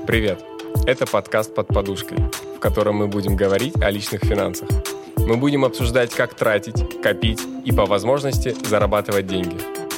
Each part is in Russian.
Привет! Это подкаст «Под подушкой», в котором мы будем говорить о личных финансах. Мы будем обсуждать, как тратить, копить и, по возможности, зарабатывать деньги.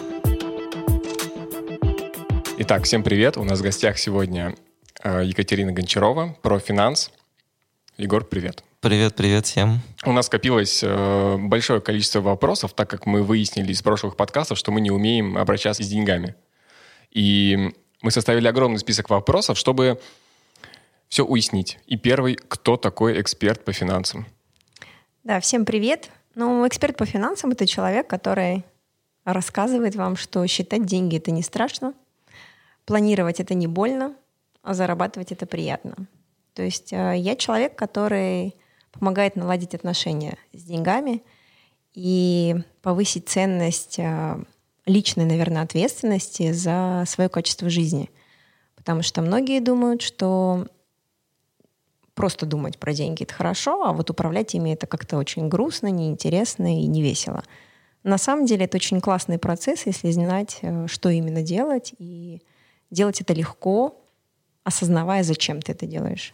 Итак, всем привет! У нас в гостях сегодня Екатерина Гончарова, профинанс. Егор, привет! Привет всем. У нас скопилось большое количество вопросов, так как мы выяснили из прошлых подкастов, что мы не умеем обращаться с деньгами. И мы составили огромный список вопросов, чтобы все уяснить. И первый, кто такой эксперт по финансам? Да, всем привет. Эксперт по финансам — это человек, который рассказывает вам, что считать деньги — это не страшно, планировать — это не больно, а зарабатывать — это приятно. То есть я человек, который помогает наладить отношения с деньгами и повысить ценность личной, наверное, ответственности за свое качество жизни. Потому что многие думают, что просто думать про деньги — это хорошо, а вот управлять ими — это как-то очень грустно, неинтересно и невесело. На самом деле это очень классный процесс, если знать, что именно делать, и делать это легко, осознавая, зачем ты это делаешь.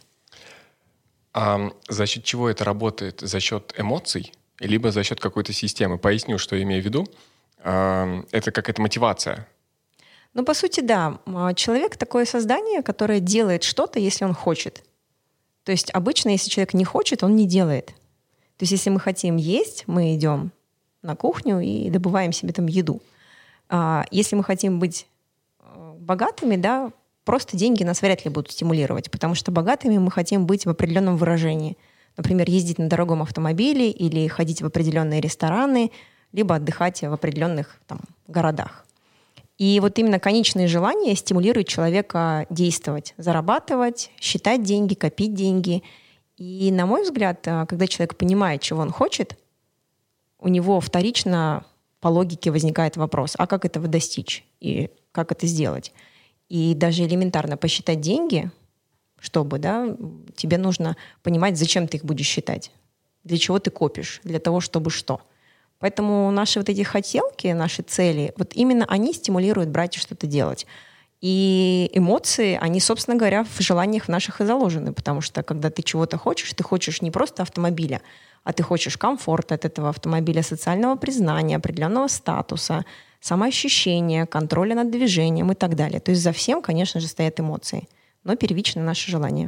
А за счет чего это работает? За счет эмоций, либо за счет какой-то системы? Поясню, что я имею в виду. Это какая-то мотивация. По сути, да. Человек — такое создание, которое делает что-то, если он хочет. То есть обычно, если человек не хочет, он не делает. То есть если мы хотим есть, мы идем на кухню и добываем себе там еду. Если мы хотим быть богатыми, да, просто деньги нас вряд ли будут стимулировать, потому что богатыми мы хотим быть в определенном выражении. Например, ездить на дорогом автомобиле или ходить в определенные рестораны, либо отдыхать в определенных городах. И вот именно конечные желания стимулируют человека действовать, зарабатывать, считать деньги, копить деньги. И, на мой взгляд, когда человек понимает, чего он хочет, у него вторично по логике возникает вопрос, а как этого достичь и как это сделать? И даже элементарно посчитать деньги, чтобы, тебе нужно понимать, зачем ты их будешь считать, для чего ты копишь, для того, чтобы что. Поэтому наши вот эти хотелки, наши цели, вот именно они стимулируют брать и что-то делать. И эмоции, они, собственно говоря, в желаниях наших и заложены, потому что когда ты чего-то хочешь, ты хочешь не просто автомобиля, а ты хочешь комфорта от этого автомобиля, социального признания, определенного статуса, самоощущения, контроля над движением и так далее. То есть за всем, конечно же, стоят эмоции, но первично наши желания.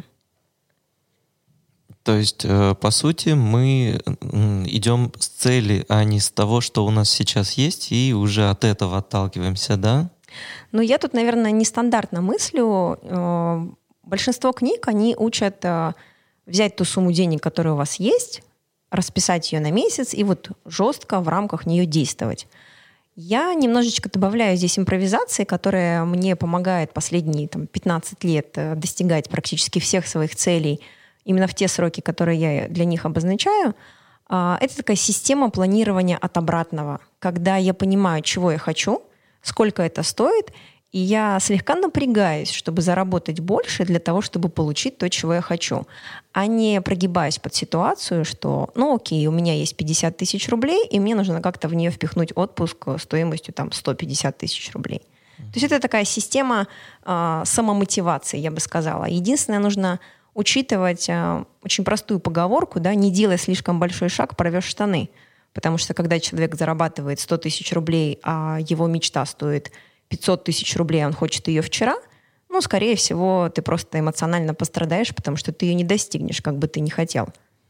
То есть, по сути, мы идем с цели, а не с того, что у нас сейчас есть, и уже от этого отталкиваемся, да? Я тут, наверное, нестандартно мыслю. Большинство книг, они учат взять ту сумму денег, которая у вас есть, расписать ее на месяц и вот жестко в рамках нее действовать. Я немножечко добавляю здесь импровизации, которая мне помогает последние 15 лет достигать практически всех своих целей именно в те сроки, которые я для них обозначаю. Это такая система планирования от обратного, когда я понимаю, чего я хочу, сколько это стоит, и я слегка напрягаюсь, чтобы заработать больше для того, чтобы получить то, чего я хочу, а не прогибаюсь под ситуацию, что, окей, у меня есть 50 тысяч рублей, и мне нужно как-то в нее впихнуть отпуск стоимостью 150 тысяч рублей. То есть это такая система самомотивации, я бы сказала. Единственное, нужно учитывать очень простую поговорку, не делай слишком большой шаг, порвешь штаны. Потому что когда человек зарабатывает 100 тысяч рублей, а его мечта стоит 500 тысяч рублей, он хочет ее вчера, скорее всего, ты просто эмоционально пострадаешь, потому что ты ее не достигнешь, как бы ты ни хотел.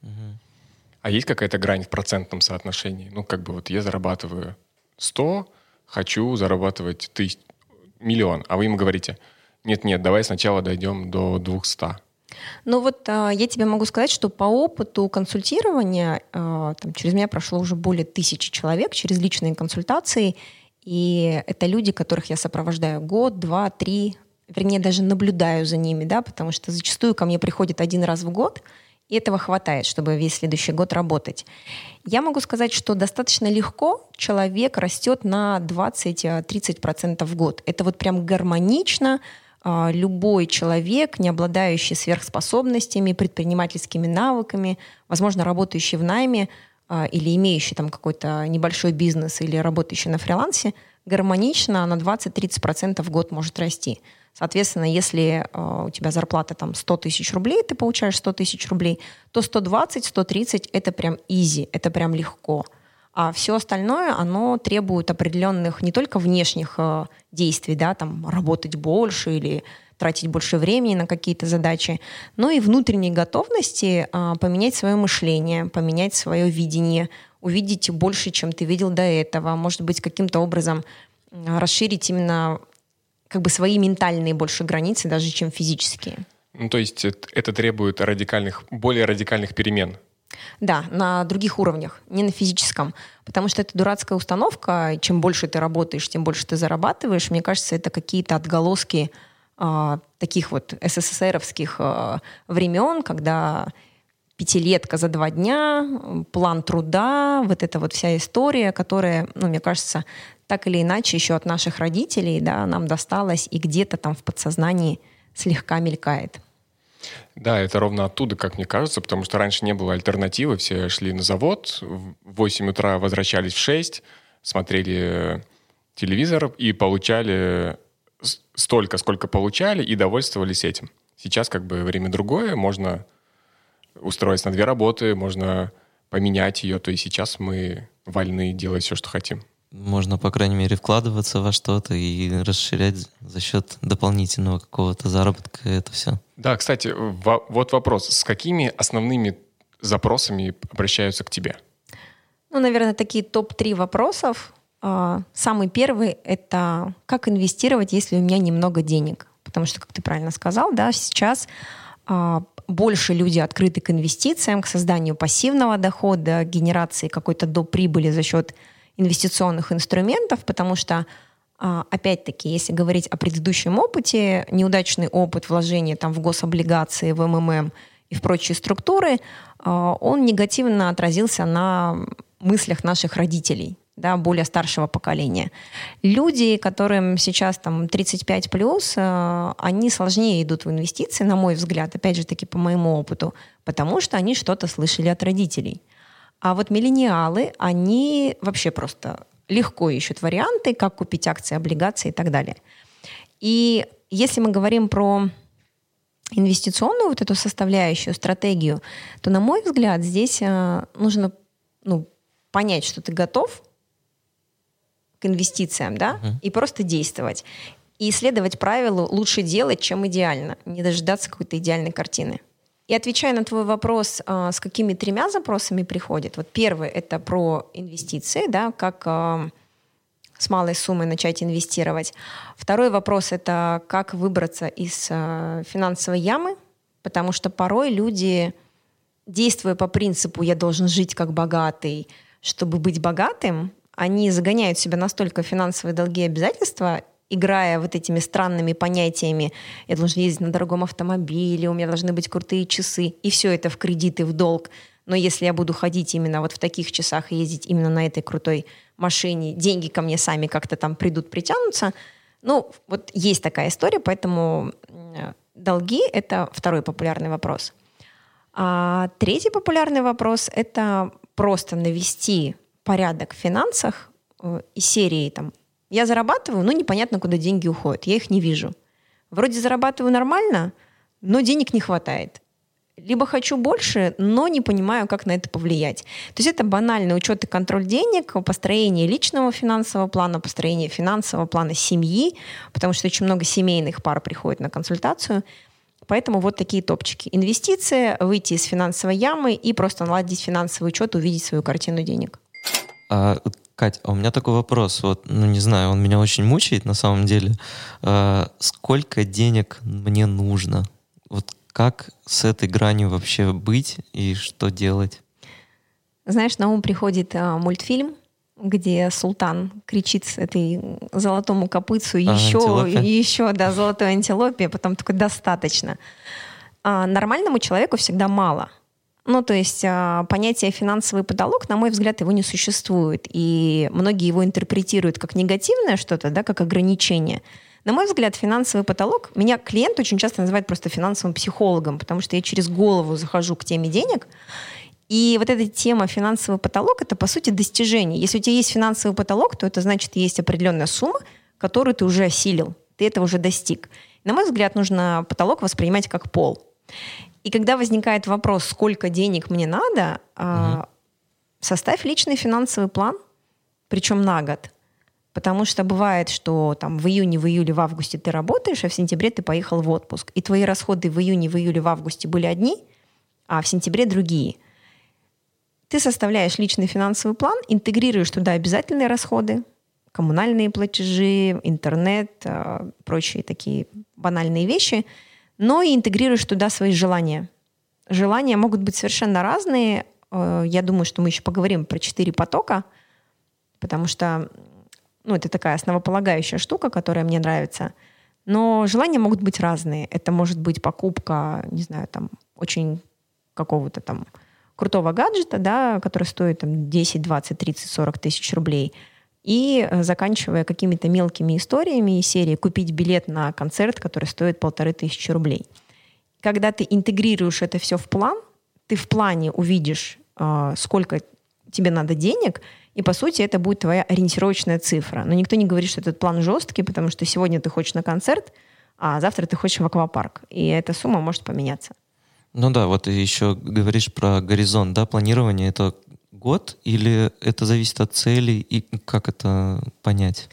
А есть какая-то грань в процентном соотношении? Я зарабатываю 100, хочу зарабатывать миллион, а вы ему говорите, нет, давай сначала дойдем до 200. Я тебе могу сказать, что по опыту консультирования через меня прошло уже более 1000 человек через личные консультации, и это люди, которых я сопровождаю год, 2, 3, вернее, даже наблюдаю за ними, потому что зачастую ко мне приходят один раз в год, и этого хватает, чтобы весь следующий год работать. Я могу сказать, что достаточно легко человек растет на 20-30% в год. Это вот прям гармонично. Любой человек, не обладающий сверхспособностями, предпринимательскими навыками, возможно, работающий в найме или имеющий какой-то небольшой бизнес или работающий на фрилансе, гармонично на 20-30% в год может расти. Соответственно, если у тебя зарплата там 100 тысяч рублей, ты получаешь 100 тысяч рублей, то 120, 130 – это прям изи, это прям легко. А все остальное, оно требует определенных не только внешних действий, да, там работать больше или тратить больше времени на какие-то задачи, но и внутренней готовности поменять свое мышление, поменять свое видение, увидеть больше, чем ты видел до этого, может быть, каким-то образом расширить именно как бы свои ментальные больше границы, даже чем физические. Ну, то есть это требует более радикальных перемен. Да, на других уровнях, не на физическом. Потому что это дурацкая установка. Чем больше ты работаешь, тем больше ты зарабатываешь. Мне кажется, это какие-то отголоски таких вот СССРовских времен, когда пятилетка за 2 дня, план труда, вот эта вот вся история, которая, мне кажется, так или иначе еще от наших родителей, да, нам досталась и где-то там в подсознании слегка мелькает. Да, это ровно оттуда, как мне кажется, потому что раньше не было альтернативы. Все шли на завод, в 8 утра возвращались в 6, смотрели телевизор и получали столько, сколько получали, и довольствовались этим. Сейчас как бы время другое, можно устроиться на 2 работы, можно поменять ее, то и сейчас мы вольны делать все, что хотим. Можно, по крайней мере, вкладываться во что-то и расширять за счет дополнительного какого-то заработка это все. Да, кстати, вот вопрос. С какими основными запросами обращаются к тебе? Наверное, такие топ-3 вопросов. Самый первый — это как инвестировать, если у меня немного денег. Потому что, как ты правильно сказал, да, сейчас больше люди открыты к инвестициям, к созданию пассивного дохода, генерации какой-то доприбыли за счет инвестиционных инструментов, потому что, опять-таки, если говорить о предыдущем опыте, неудачный опыт вложения там, в гособлигации, в МММ и в прочие структуры, он негативно отразился на мыслях наших родителей, да, более старшего поколения. Люди, которым сейчас там 35+, они сложнее идут в инвестиции, на мой взгляд, опять же таки по моему опыту, потому что они что-то слышали от родителей. А вот миллениалы, они вообще просто легко ищут варианты, как купить акции, облигации и так далее. И если мы говорим про инвестиционную вот эту составляющую, стратегию, то, на мой взгляд, здесь нужно понять, что ты готов к инвестициям, да, и просто действовать. И следовать правилу «лучше делать, чем идеально», не дожидаться какой-то идеальной картины. И отвечая на твой вопрос, с какими 3 запросами приходит. Вот первый — это про инвестиции, да, как с малой суммой начать инвестировать. Второй вопрос — это как выбраться из финансовой ямы, потому что порой люди, действуя по принципу «я должен жить как богатый, чтобы быть богатым», они загоняют себя настолько в финансовые долги и обязательства, играя вот этими странными понятиями «я должен ездить на дорогом автомобиле», «у меня должны быть крутые часы», и все это в кредит и в долг. Но если я буду ходить именно вот в таких часах и ездить именно на этой крутой машине, деньги ко мне сами как-то там придут, притянутся. Вот есть такая история, поэтому долги — это второй популярный вопрос. А третий популярный вопрос — это просто навести порядок в финансах из серии там «я зарабатываю, но непонятно, куда деньги уходят, я их не вижу». Вроде зарабатываю нормально, но денег не хватает. Либо хочу больше, но не понимаю, как на это повлиять. То есть это банальный учет и контроль денег, построение личного финансового плана, построение финансового плана семьи, потому что очень много семейных пар приходит на консультацию. Поэтому вот такие топчики. Инвестиции, выйти из финансовой ямы и просто наладить финансовый учет, увидеть свою картину денег. Кать, а у меня такой вопрос. Не знаю, он меня очень мучает на самом деле. Сколько денег мне нужно? Как с этой гранью вообще быть и что делать? Знаешь, на ум приходит мультфильм, где султан кричит этой золотому копытцу еще, да, золотой антилопе, потом такой «достаточно». Нормальному человеку всегда мало. То есть понятие «финансовый потолок», на мой взгляд, его не существует. И многие его интерпретируют как негативное что-то, да, как ограничение. На мой взгляд, финансовый потолок, меня клиент очень часто называет просто финансовым психологом, потому что я через голову захожу к теме денег И вот эта тема финансовый потолок — это, по сути, достижение. Если у тебя есть финансовый потолок, то это значит, есть определенная сумма, которую ты уже осилил, ты этого уже достиг. На мой взгляд, нужно потолок воспринимать как пол. И когда возникает вопрос, сколько денег мне надо, составь личный финансовый план, причем на год. Потому что бывает, что там в июне, в июле, в августе ты работаешь, а в сентябре ты поехал в отпуск. И твои расходы в июне, в июле, в августе были одни, а в сентябре другие. Ты составляешь личный финансовый план, интегрируешь туда обязательные расходы, коммунальные платежи, интернет, прочие такие банальные вещи, но и интегрируешь туда свои желания. Желания могут быть совершенно разные. Я думаю, что мы еще поговорим про 4 потока, потому что это такая основополагающая штука, которая мне нравится. Но желания могут быть разные. Это может быть покупка, не знаю, там, очень какого-то там крутого гаджета, да, который стоит там, 10, 20, 30, 40 тысяч рублей, и заканчивая какими-то мелкими историями из серии «Купить билет на концерт, который стоит 1500 рублей». Когда ты интегрируешь это все в план, ты в плане увидишь, сколько тебе надо денег, и, по сути, это будет твоя ориентировочная цифра. Но никто не говорит, что этот план жесткий, потому что сегодня ты хочешь на концерт, а завтра ты хочешь в аквапарк. И эта сумма может поменяться. Ну да, вот ты еще говоришь про горизонт, да, планирование. Это год или это зависит от целей? И как это понять?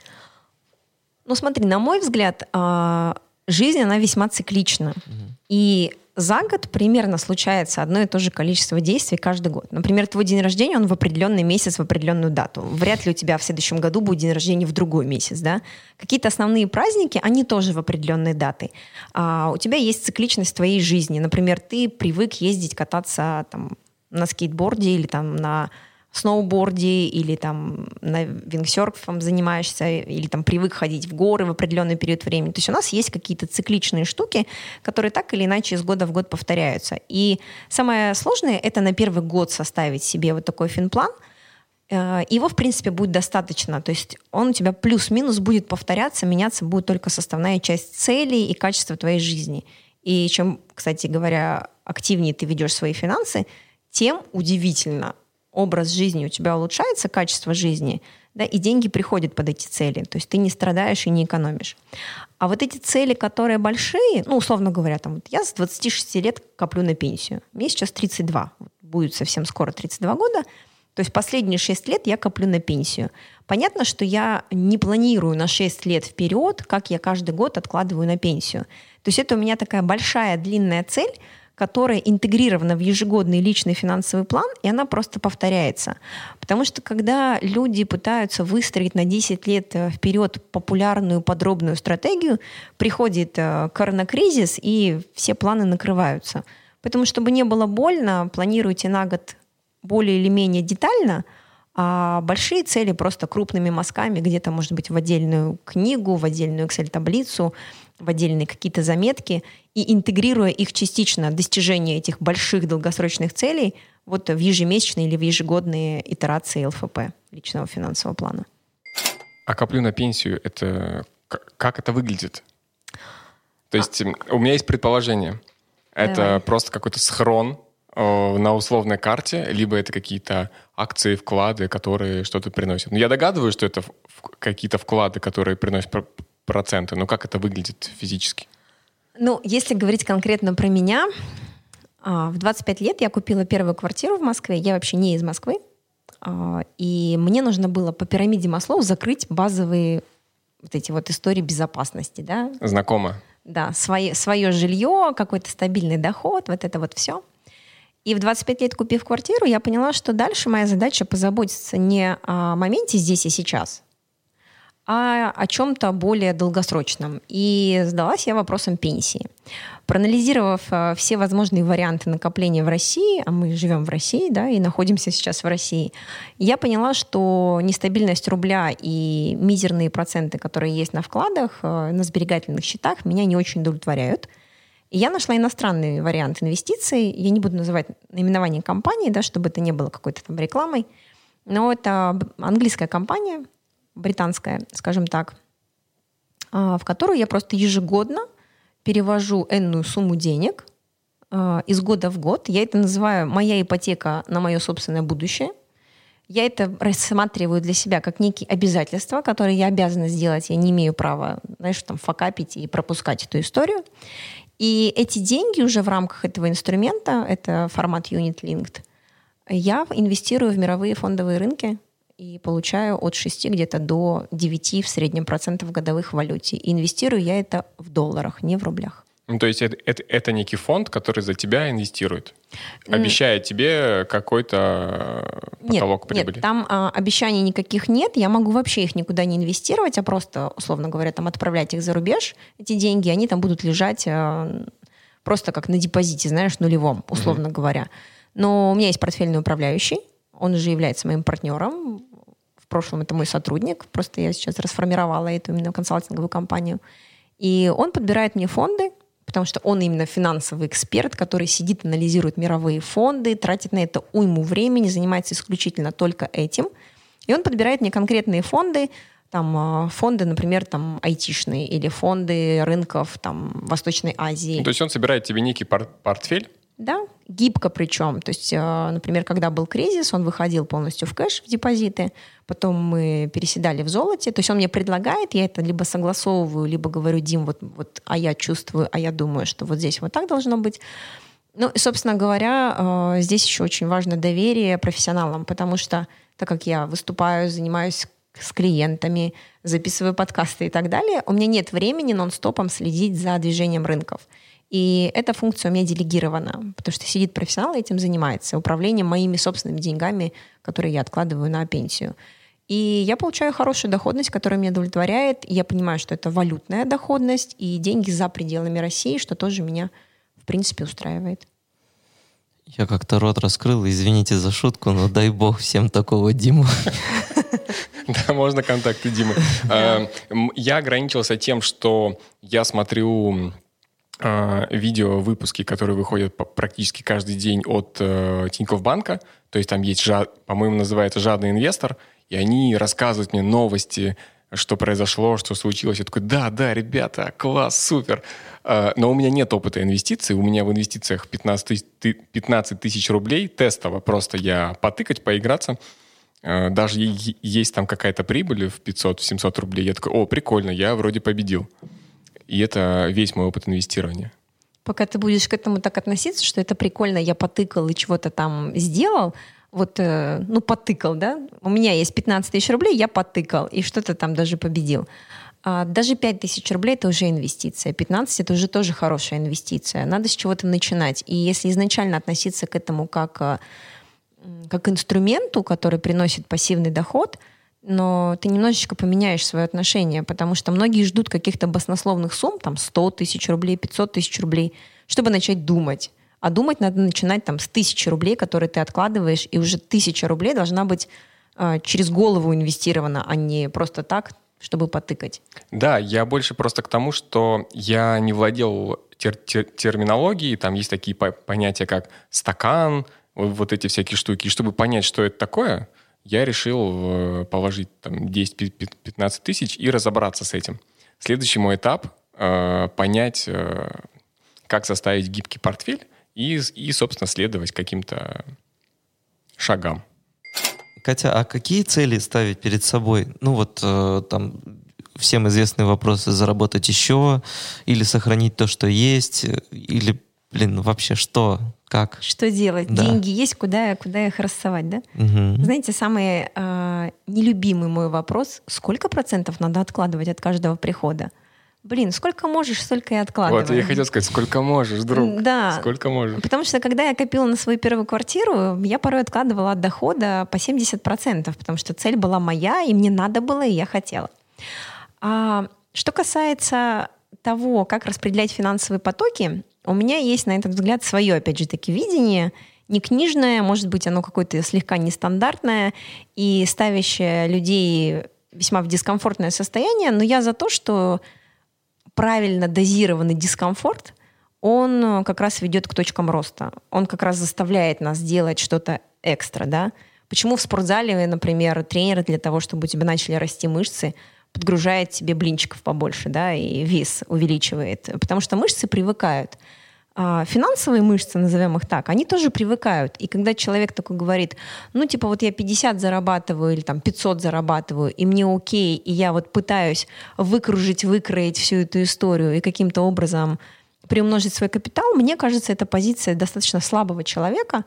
Ну смотри, на мой взгляд, жизнь, она весьма циклична. И за год примерно случается одно и то же количество действий каждый год. Например, твой день рождения, он в определенный месяц, в определенную дату. Вряд ли у тебя в следующем году будет день рождения в другой месяц, да? Какие-то основные праздники, они тоже в определенные даты. У тебя есть цикличность твоей жизни. Например, ты привык ездить, кататься там, на скейтборде или там, на сноуборде, или там на виндсерфом занимаешься, или там привык ходить в горы в определенный период времени. То есть у нас есть какие-то цикличные штуки, которые так или иначе из года в год повторяются. И самое сложное — это на первый год составить себе вот такой финплан. Его, в принципе, будет достаточно. То есть он у тебя плюс-минус будет повторяться, меняться будет только составная часть целей и качества твоей жизни. И чем, кстати говоря, активнее ты ведешь свои финансы, тем удивительно образ жизни у тебя улучшается, качество жизни, да, и деньги приходят под эти цели. То есть ты не страдаешь и не экономишь. А вот эти цели, которые большие, условно говоря, там, вот я с 26 лет коплю на пенсию. Мне сейчас 32. Будет совсем скоро 32 года. То есть последние 6 лет я коплю на пенсию. Понятно, что я не планирую на 6 лет вперед, как я каждый год откладываю на пенсию. То есть это у меня такая большая, длинная цель, которая интегрирована в ежегодный личный финансовый план, и она просто повторяется. Потому что когда люди пытаются выстроить на 10 лет вперед популярную подробную стратегию, приходит коронакризис, и все планы накрываются. Поэтому, чтобы не было больно, планируйте на год более или менее детально, а большие цели просто крупными мазками, где-то, может быть, в отдельную книгу, в отдельную Excel-таблицу, в отдельные какие-то заметки, и интегрируя их частично, достижение этих больших долгосрочных целей вот в ежемесячные или в ежегодные итерации ЛФП, личного финансового плана. А коплю на пенсию, это как это выглядит? То есть у меня есть предположение. Это просто какой-то схрон на условной карте, либо это какие-то акции, вклады, которые что-то приносят. Я догадываюсь, что это какие-то вклады, которые приносят проценты, но как это выглядит физически? Если говорить конкретно про меня, в 25 лет я купила первую квартиру в Москве. Я вообще не из Москвы. И мне нужно было по пирамиде Маслоу закрыть базовые вот эти вот истории безопасности. Да? Знакомо. Да, свое жилье, какой-то стабильный доход, вот это вот все. И в 25 лет, купив квартиру, я поняла, что дальше моя задача позаботиться не о моменте здесь и сейчас, а о чем-то более долгосрочном. И задалась я вопросом пенсии. Проанализировав все возможные варианты накопления в России, а мы живем в России, да, и находимся сейчас в России, я поняла, что нестабильность рубля и мизерные проценты, которые есть на вкладах, на сберегательных счетах, меня не очень удовлетворяют. И я нашла иностранный вариант инвестиций. Я не буду называть наименование компании, да, чтобы это не было какой-то там рекламой. Но это английская компания, британская, скажем так, в которую я просто ежегодно перевожу энную сумму денег из года в год. Я это называю «моя ипотека на мое собственное будущее». Я это рассматриваю для себя как некие обязательства, которые я обязана сделать. Я не имею права, знаешь, там, факапить и пропускать эту историю. И эти деньги уже в рамках этого инструмента, это формат Unit Linked, я инвестирую в мировые фондовые рынки и получаю от 6 где-то до 9 в среднем процентов годовых в валюте. И инвестирую я это в долларах, не в рублях. Ну, то есть это некий фонд, который за тебя инвестирует, обещая тебе какой-то потолок прибыли. Нет, там обещаний никаких нет. Я могу вообще их никуда не инвестировать, а просто, условно говоря, там отправлять их за рубеж, эти деньги, они там будут лежать просто как на депозите, знаешь, нулевом, условно говоря. Но у меня есть портфельный управляющий, он же является моим партнером. В прошлом это мой сотрудник, просто я сейчас расформировала эту именно консалтинговую компанию. И он подбирает мне фонды, потому что он именно финансовый эксперт, который сидит, анализирует мировые фонды, тратит на это уйму времени, занимается исключительно только этим. И он подбирает мне конкретные фонды, там, фонды, например, там, айтишные или фонды рынков там, Восточной Азии. Ну, то есть он собирает тебе некий портфель? Да, гибко причем. То есть, например, когда был кризис, он выходил полностью в кэш, в депозиты, потом мы переседали в золоте. То есть он мне предлагает, я это либо согласовываю, либо говорю: Дим, вот, а я чувствую, а я думаю, что вот здесь вот так должно быть. Ну, и, собственно говоря, здесь еще очень важно доверие профессионалам, потому что, так как я выступаю, занимаюсь с клиентами, записываю подкасты и так далее, у меня нет времени нон-стопом следить за движением рынков. И эта функция у меня делегирована, потому что сидит профессионал и этим занимается, управлением моими собственными деньгами, которые я откладываю на пенсию. И я получаю хорошую доходность, которая меня удовлетворяет. И я понимаю, что это валютная доходность и деньги за пределами России, что тоже меня, в принципе, устраивает. Я как-то рот раскрыл, извините за шутку, но дай бог всем такого Диму. Да, можно контакты Димы. Я ограничился тем, что я смотрю видео-выпуски, которые выходят практически каждый день от Тинькофф Банка. То есть там есть, по-моему, называется «Жадный инвестор», и они рассказывают мне новости, что произошло, что случилось. Я такой: да, ребята, класс, супер. Но у меня нет опыта инвестиций. У меня в инвестициях 15 тысяч рублей тестово. Просто я потыкать, поиграться. Даже есть там какая-то прибыль в 500-700 рублей. Я такой: о, прикольно, я вроде победил. И это весь мой опыт инвестирования. Пока ты будешь к этому так относиться, что это прикольно, я потыкал и чего-то там сделал, потыкал, да? У меня есть 15 тысяч рублей, я потыкал, и что-то там даже победил. Даже 5 тысяч рублей — это уже инвестиция. 15 — это уже тоже хорошая инвестиция. Надо с чего-то начинать. И если изначально относиться к этому как к инструменту, который приносит пассивный доход, но ты немножечко поменяешь свое отношение, потому что многие ждут каких-то баснословных сумм, там 100 тысяч рублей, 500 тысяч рублей, чтобы начать думать. А думать надо начинать там с 1000 рублей, которые ты откладываешь, и уже 1000 рублей должна быть через голову инвестирована, а не просто так, чтобы потыкать. Да, я больше просто к тому, что я не владел терминологией, там есть такие понятия, как стакан, вот эти всякие штуки. И чтобы понять, что это такое, я решил положить там 10-15 тысяч и разобраться с этим. Следующий мой этап — понять, как составить гибкий портфель и, собственно, следовать каким-то шагам. Катя, а какие цели ставить перед собой? Там всем известные вопросы: заработать еще, или сохранить то, что есть, или, вообще что? Как? Что делать? Да. Деньги есть, куда их рассовать, да? Угу. Знаете, самый нелюбимый мой вопрос: сколько процентов надо откладывать от каждого прихода? Сколько можешь, столько и откладывай. Вот, я хотел сказать, сколько можешь, друг. Да. Сколько можешь. Потому что, когда я копила на свою первую квартиру, я порой откладывала от дохода по 70%, потому что цель была моя, и мне надо было, и я хотела. Что касается того, как распределять финансовые потоки, у меня есть на этот взгляд свое, опять же таки, видение, не книжное, может быть, оно какое-то слегка нестандартное и ставящее людей весьма в дискомфортное состояние, но я за то, что правильно дозированный дискомфорт, он как раз ведет к точкам роста. Он как раз заставляет нас делать что-то экстра, да? Почему в спортзале, например, тренер для того, чтобы у тебя начали расти мышцы, подгружает тебе блинчиков побольше, да, и вес увеличивает? Потому что мышцы привыкают. Финансовые мышцы, назовем их так, они тоже привыкают. И когда человек такой говорит, ну, типа, вот я 50 зарабатываю или там 500 зарабатываю, и мне окей, и я вот пытаюсь выкроить всю эту историю и каким-то образом приумножить свой капитал, мне кажется, это позиция достаточно слабого человека.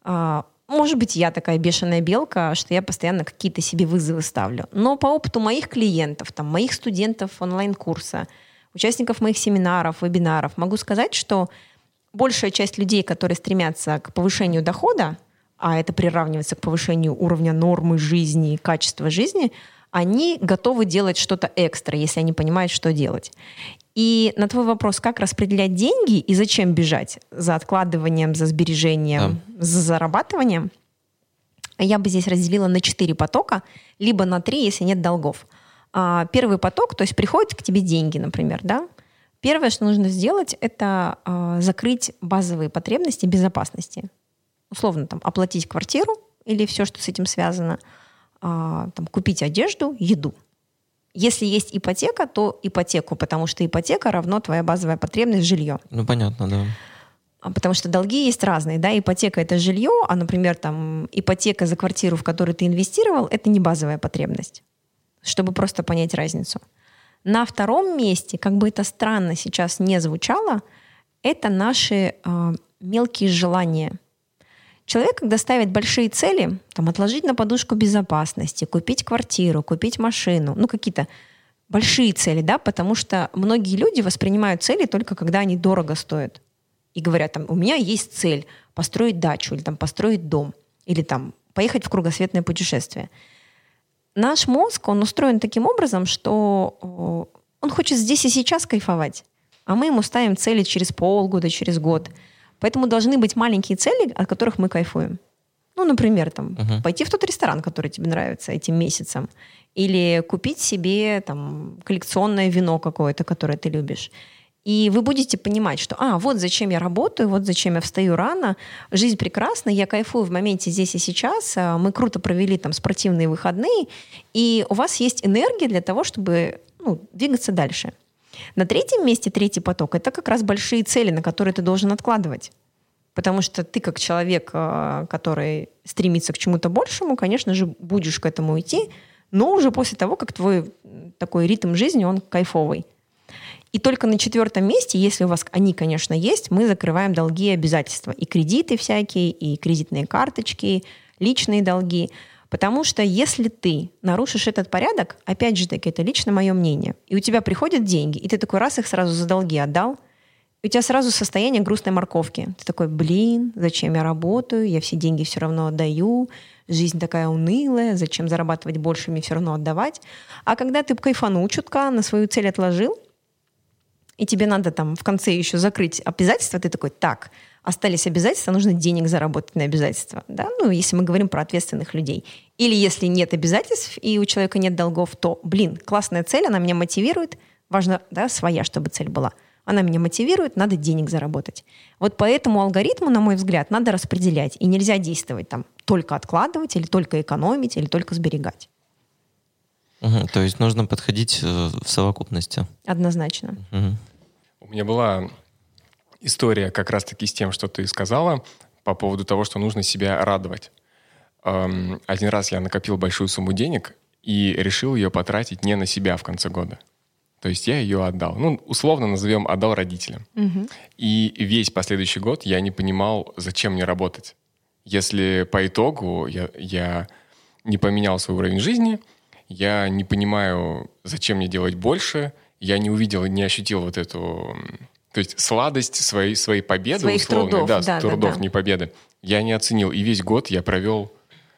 Может быть, я такая бешеная белка, что я постоянно какие-то себе вызовы ставлю. Но по опыту моих клиентов, там, моих студентов онлайн-курса, участников моих семинаров, вебинаров, могу сказать, что большая часть людей, которые стремятся к повышению дохода, а это приравнивается к повышению уровня нормы жизни, качества жизни, они готовы делать что-то экстра, если они понимают, что делать. И на твой вопрос, как распределять деньги и зачем бежать за откладыванием, за сбережением, за зарабатыванием, я бы здесь разделила на 4 потока, либо на 3, если нет долгов. Первый поток, то есть приходят к тебе деньги, например, да? Первое, что нужно сделать, это закрыть базовые потребности безопасности. Условно, там, оплатить квартиру или все, что с этим связано, там, купить одежду, еду. Если есть ипотека, то ипотеку, потому что ипотека равно твоя базовая потребность — жилье. Ну, понятно, да. Потому что долги есть разные, да, ипотека — это жилье, а, например, там, ипотека за квартиру, в которую ты инвестировал, это не базовая потребность, чтобы просто понять разницу. На втором месте, как бы это странно сейчас не звучало, это наши мелкие желания. Человек, когда ставит большие цели, там, отложить на подушку безопасности, купить квартиру, купить машину, ну, какие-то большие цели, да, потому что многие люди воспринимают цели только когда они дорого стоят. И говорят, там, у меня есть цель построить дачу, или там, построить дом, или там, поехать в кругосветное путешествие. Наш мозг, он устроен таким образом, что он хочет здесь и сейчас кайфовать, а мы ему ставим цели через полгода, через год. Поэтому должны быть маленькие цели, от которых мы кайфуем. Ну, например, там, пойти в тот ресторан, который тебе нравится этим месяцем, или купить себе там, коллекционное вино какое-то, которое ты любишь. И вы будете понимать, что вот зачем я работаю, вот зачем я встаю рано, жизнь прекрасна, я кайфую в моменте здесь и сейчас, мы круто провели там спортивные выходные, и у вас есть энергия для того, чтобы двигаться дальше. На третьем месте, третий поток, это как раз большие цели, на которые ты должен откладывать. Потому что ты, как человек, который стремится к чему-то большему, конечно же, будешь к этому идти, но уже после того, как твой такой ритм жизни, он кайфовый. И только на 4 месте, если у вас они, конечно, есть, мы закрываем долги и обязательства. И кредиты всякие, и кредитные карточки, личные долги. Потому что если ты нарушишь этот порядок, опять же таки, это лично мое мнение, и у тебя приходят деньги, и ты такой раз их сразу за долги отдал, и у тебя сразу состояние грустной морковки. Ты такой, зачем я работаю, я все деньги все равно отдаю, жизнь такая унылая, зачем зарабатывать больше, мне все равно отдавать. А когда ты кайфанул чутка, на свою цель отложил, и тебе надо там в конце еще закрыть обязательства, ты такой, так, остались обязательства, нужно денег заработать на обязательства. Да? Ну, если мы говорим про ответственных людей. Или если нет обязательств, и у человека нет долгов, то, классная цель, она меня мотивирует. Важно, да, своя, чтобы цель была. Она меня мотивирует, надо денег заработать. Вот по этому алгоритму, на мой взгляд, надо распределять. И нельзя действовать там только откладывать, или только экономить, или только сберегать. То есть нужно подходить в совокупности. Однозначно. У меня была история как раз-таки с тем, что ты сказала, по поводу того, что нужно себя радовать. Один раз я накопил большую сумму денег и решил ее потратить не на себя в конце года. То есть я ее отдал. Условно назовем, отдал родителям. И весь последующий год я не понимал, зачем мне работать. Если по итогу я не поменял свой уровень жизни, я не понимаю, зачем мне делать больше, я не увидел, не ощутил вот эту... То есть сладость своей победы, своих условно, трудов, трудов, не победы, я не оценил. И весь год я провел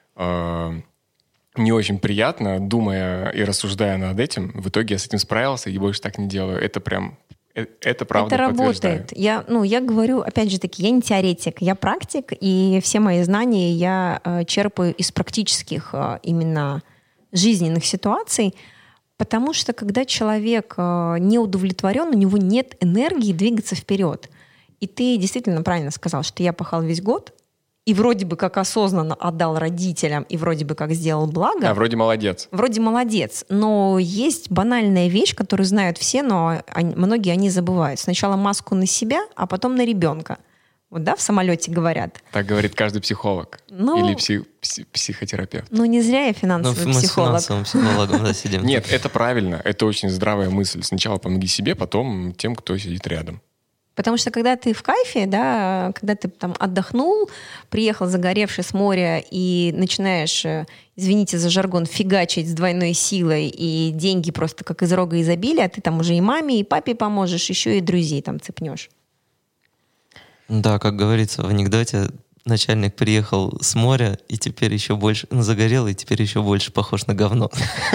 не очень приятно, думая и рассуждая над этим. В итоге я с этим справился и больше так не делаю. Это прям... Это правда работает. Я говорю, опять же таки, я не теоретик, я практик, и все мои знания я черпаю из практических именно жизненных ситуаций, потому что когда человек не удовлетворен, у него нет энергии двигаться вперед. И ты действительно правильно сказал, что я пахал весь год, и вроде бы как осознанно отдал родителям, и вроде бы как сделал благо. Да, вроде молодец. Вроде молодец, но есть банальная вещь, которую знают все, но многие они забывают. Сначала маску на себя, а потом на ребенка. Вот, да, в самолете говорят. Так говорит каждый психолог. Или психотерапевт. Ну, не зря я финансовый мы психолог. с финансовым психологом, да, сидим. Нет, это правильно. Это очень здравая мысль. Сначала помоги себе, потом тем, кто сидит рядом. Потому что когда ты в кайфе, да, когда ты там отдохнул, приехал загоревший с моря и начинаешь, извините за жаргон, фигачить с двойной силой, и деньги просто как из рога изобилия, а ты там уже и маме, и папе поможешь, еще и друзей там цепнешь. Да, как говорится в анекдоте, начальник приехал с моря и теперь еще больше, загорел, и теперь еще больше похож на говно.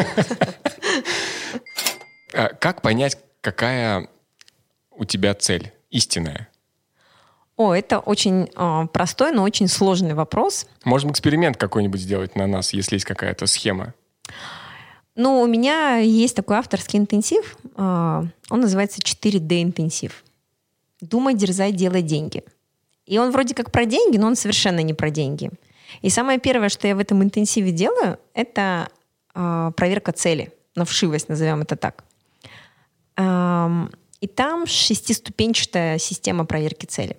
Как понять, какая у тебя цель? Истинная. Это очень простой, но очень сложный вопрос. Можем эксперимент какой-нибудь сделать на нас, если есть какая-то схема. Ну, у меня есть такой авторский интенсив. Он называется 4D интенсив. Думай, дерзай, делай деньги. И он вроде как про деньги, но он совершенно не про деньги. И самое первое, что я в этом интенсиве делаю, это проверка цели. На вшивость, назовем это так. И там 6-ступенчатая система проверки цели.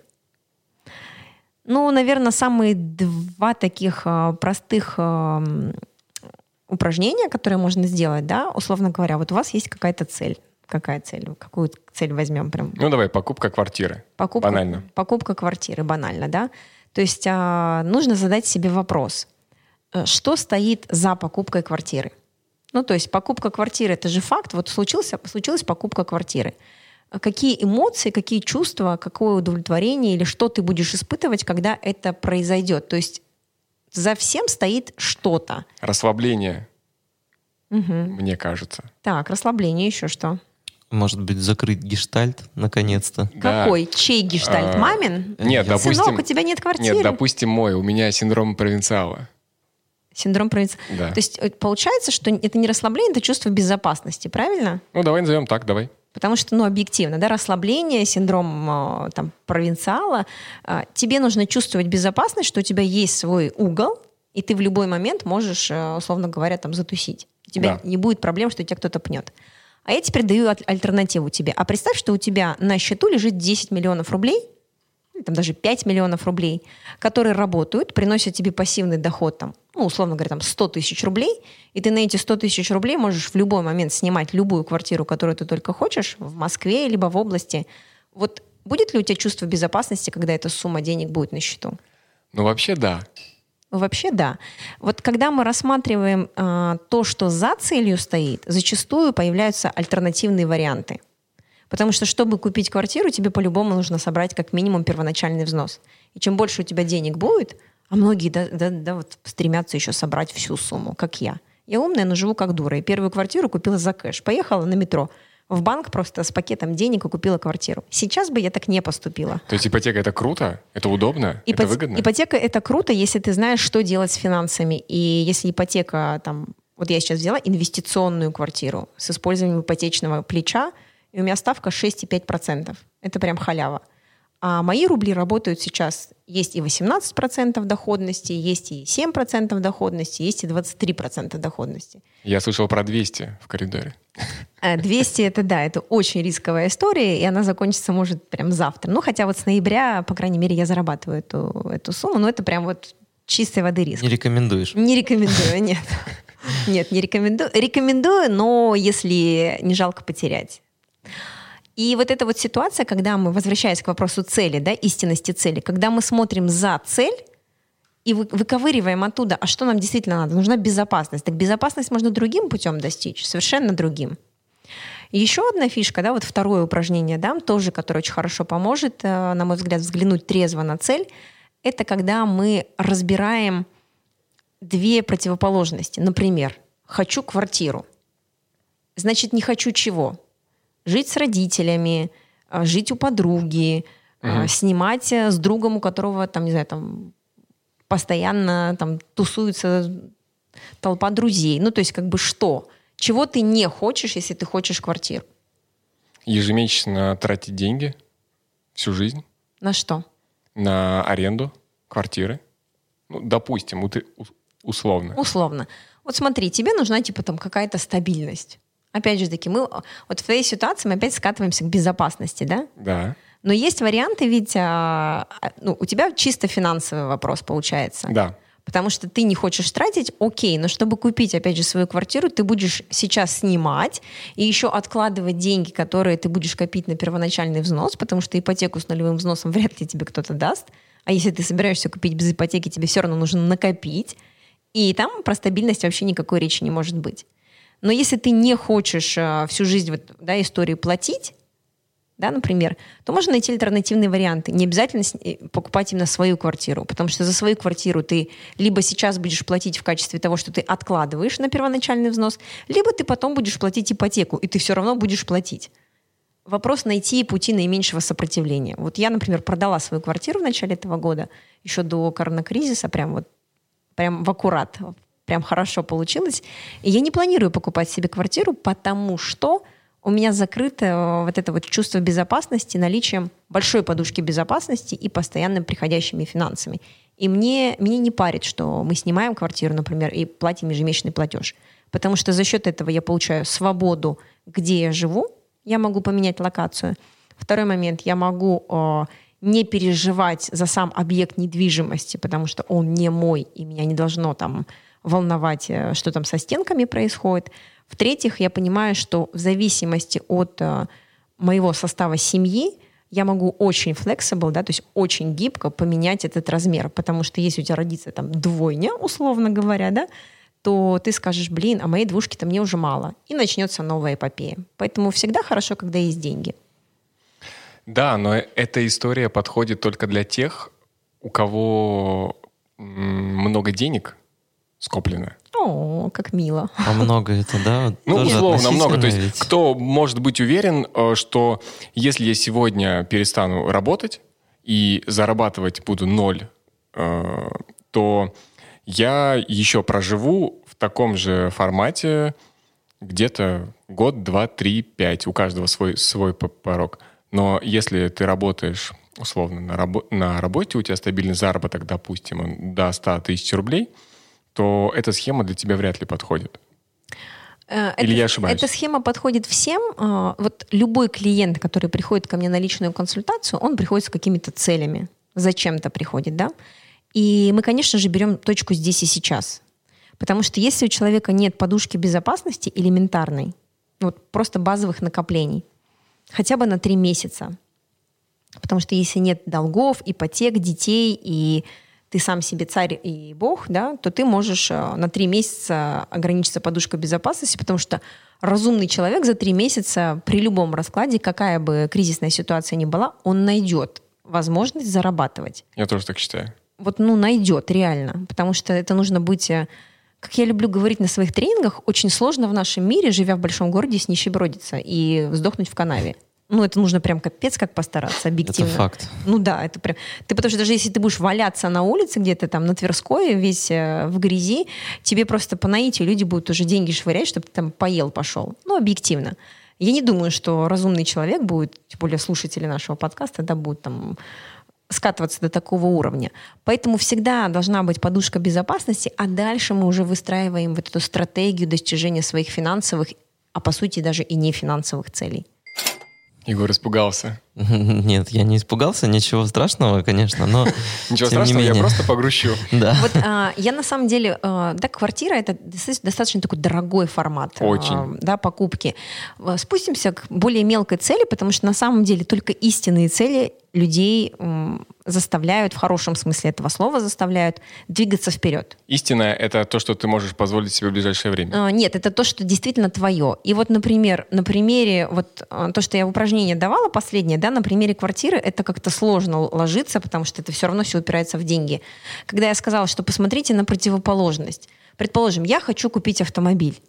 Ну, наверное, самые два таких простых упражнения, которые можно сделать, да, условно говоря, вот у вас есть какая-то цель. Какая цель? Какую цель возьмем? Прям? Ну, давай, покупка квартиры. Банально. Покупка квартиры, банально, да? То есть нужно задать себе вопрос. Что стоит за покупкой квартиры? Ну, то есть покупка квартиры – это же факт. Вот случилась покупка квартиры. Какие эмоции, какие чувства, какое удовлетворение или что ты будешь испытывать, когда это произойдет? То есть за всем стоит что-то. Расслабление, мне кажется. Так, расслабление, еще что? Может быть, закрыть гештальт, наконец-то. Да. Какой? Чей гештальт? Мамин? Нет, допустим... Сынок, у тебя нет квартиры? Нет, допустим, мой. У меня синдром провинциала. Синдром провинциала. Да. То есть получается, что это не расслабление, это чувство безопасности, правильно? Ну, давай назовем так, давай. Потому что, объективно, да, расслабление, синдром там, провинциала, тебе нужно чувствовать безопасность, что у тебя есть свой угол, и ты в любой момент можешь, условно говоря, там затусить. У тебя не будет проблем, что тебя кто-то пнет. А я теперь даю альтернативу тебе. А представь, что у тебя на счету лежит 10 миллионов рублей, там даже 5 миллионов рублей, которые работают, приносят тебе пассивный доход, там, условно говоря, там 100 тысяч рублей, и ты на эти 100 тысяч рублей можешь в любой момент снимать любую квартиру, которую ты только хочешь, в Москве либо в области. Вот будет ли у тебя чувство безопасности, когда эта сумма денег будет на счету? Ну, вообще, да. Вообще, да. Вот когда мы рассматриваем то, что за целью стоит, зачастую появляются альтернативные варианты. Потому что, чтобы купить квартиру, тебе по-любому нужно собрать как минимум первоначальный взнос. И чем больше у тебя денег будет, а многие вот стремятся еще собрать всю сумму, как я. Я умная, но живу как дура. И первую квартиру купила за кэш. Поехала на метро в банк просто с пакетом денег и купила квартиру. Сейчас бы я так не поступила. То есть ипотека — это круто? Это удобно? Это выгодно? Ипотека — это круто, если ты знаешь, что делать с финансами. И если ипотека, вот я сейчас взяла инвестиционную квартиру с использованием ипотечного плеча, и у меня ставка 6,5%. Это прям халява. А мои рубли работают сейчас. Есть и 18% доходности, есть и 7% доходности, есть и 23% доходности. Я слышал про 200 в коридоре. 200 это очень рисковая история, и она закончится, может, прям завтра. Ну, хотя вот с ноября, по крайней мере, я зарабатываю эту сумму, но это прям вот чистой воды риск. Не рекомендуешь? Не рекомендую, нет. Нет, не рекомендую. Рекомендую, но если не жалко потерять. И вот эта вот ситуация, когда мы, возвращаясь к вопросу цели, да, истинности цели, когда мы смотрим за цель и выковыриваем оттуда, а что нам действительно надо? Нужна безопасность. Так безопасность можно другим путем достичь, совершенно другим. И еще одна фишка, да, вот второе упражнение, да, тоже, которое очень хорошо поможет, на мой взгляд, взглянуть трезво на цель, это когда мы разбираем две противоположности. Например, хочу квартиру. Значит, не хочу чего? Жить с родителями, жить у подруги, снимать с другом, у которого, там, не знаю, там, постоянно там, тусуется толпа друзей. Ну, то есть, как бы что? Чего ты не хочешь, если ты хочешь квартиру? Ежемесячно тратить деньги всю жизнь. На что? На аренду квартиры. Ну, допустим, условно. Условно. Вот смотри, тебе нужна типа там какая-то стабильность. Опять же таки, мы вот в твоей ситуации мы опять скатываемся к безопасности, да? Да. Но есть варианты, ведь у тебя чисто финансовый вопрос получается. Да. Потому что ты не хочешь тратить, окей, но чтобы купить, опять же, свою квартиру, ты будешь сейчас снимать и еще откладывать деньги, которые ты будешь копить на первоначальный взнос, потому что ипотеку с нулевым взносом вряд ли тебе кто-то даст. А если ты собираешься купить без ипотеки, тебе все равно нужно накопить. И там про стабильность вообще никакой речи не может быть. Но если ты не хочешь всю жизнь истории платить, да, например, то можно найти альтернативные варианты. Не обязательно покупать именно свою квартиру, потому что за свою квартиру ты либо сейчас будешь платить в качестве того, что ты откладываешь на первоначальный взнос, либо ты потом будешь платить ипотеку, и ты все равно будешь платить. Вопрос найти пути наименьшего сопротивления. Вот я, например, продала свою квартиру в начале этого года, еще до коронакризиса, прям в аккурат, прям хорошо получилось. И я не планирую покупать себе квартиру, потому что у меня закрыто вот это вот чувство безопасности наличием большой подушки безопасности и постоянно приходящими финансами. И меня не парит, что мы снимаем квартиру, например, и платим ежемесячный платеж. Потому что за счет этого я получаю свободу, где я живу, я могу поменять локацию. Второй момент, я могу не переживать за сам объект недвижимости, потому что он не мой, и меня не должно там волновать, что там со стенками происходит. В-третьих, я понимаю, что в зависимости от моего состава семьи я могу очень flexible, да, то есть очень гибко поменять этот размер, потому что если у тебя родится там двойня, условно говоря, да, то ты скажешь, а моей двушки-то мне уже мало, и начнется новая эпопея. Поэтому всегда хорошо, когда есть деньги. Да, но эта история подходит только для тех, у кого много денег скоплено. О, как мило. А много это, да? Ну, условно много. То есть ведь. кто может быть уверен, что если я сегодня перестану работать и зарабатывать буду 0, то я еще проживу в таком же формате где-то год, 2, 3, 5. У каждого свой порог. Но если ты работаешь, условно, на работе, у тебя стабильный заработок, допустим, до 100 тысяч рублей, то эта схема для тебя вряд ли подходит. Или я ошибаюсь? Эта схема подходит всем. Вот любой клиент, который приходит ко мне на личную консультацию, он приходит с какими-то целями. Зачем-то приходит, да? И мы, конечно же, берем точку здесь и сейчас. Потому что если у человека нет подушки безопасности элементарной, вот просто базовых накоплений, хотя бы на 3 месяца. Потому что если нет долгов, ипотек, детей, и ты сам себе царь и бог, да, то ты можешь на 3 месяца ограничиться подушкой безопасности, потому что разумный человек за 3 месяца при любом раскладе, какая бы кризисная ситуация ни была, он найдет возможность зарабатывать. Я тоже так считаю. Вот, найдет реально, потому что это нужно быть... Как я люблю говорить на своих тренингах, очень сложно в нашем мире, живя в большом городе, с нищебродиться и сдохнуть в канаве. Это нужно прям капец как постараться, объективно. Это факт. Да, это прям... Потому что даже если ты будешь валяться на улице где-то там на Тверской, весь в грязи, тебе просто по наитию люди будут уже деньги швырять, чтобы ты там поел, пошел. Объективно. Я не думаю, что разумный человек будет, тем более слушатели нашего подкаста, да, будут там скатываться до такого уровня. Поэтому всегда должна быть подушка безопасности, а дальше мы уже выстраиваем вот эту стратегию достижения своих финансовых, а по сути даже и не финансовых целей. Егор испугался. Нет, я не испугался, ничего страшного, конечно, но Ничего тем не страшного, я менее. просто погрущу. Да. Вот я на самом деле, квартира — это достаточно такой дорогой формат Очень. покупки. Спустимся к более мелкой цели, потому что на самом деле только истинные цели людей заставляют, в хорошем смысле этого слова, заставляют двигаться вперед. Истинное — это то, что ты можешь позволить себе в ближайшее время. Нет, это то, что действительно твое. И вот, например, на примере, то, что я в упражнение давала последнее, да, на примере квартиры, это как-то сложно ложиться, потому что это все равно все упирается в деньги. Когда я сказала, что посмотрите на противоположность. Предположим, я хочу купить автомобиль,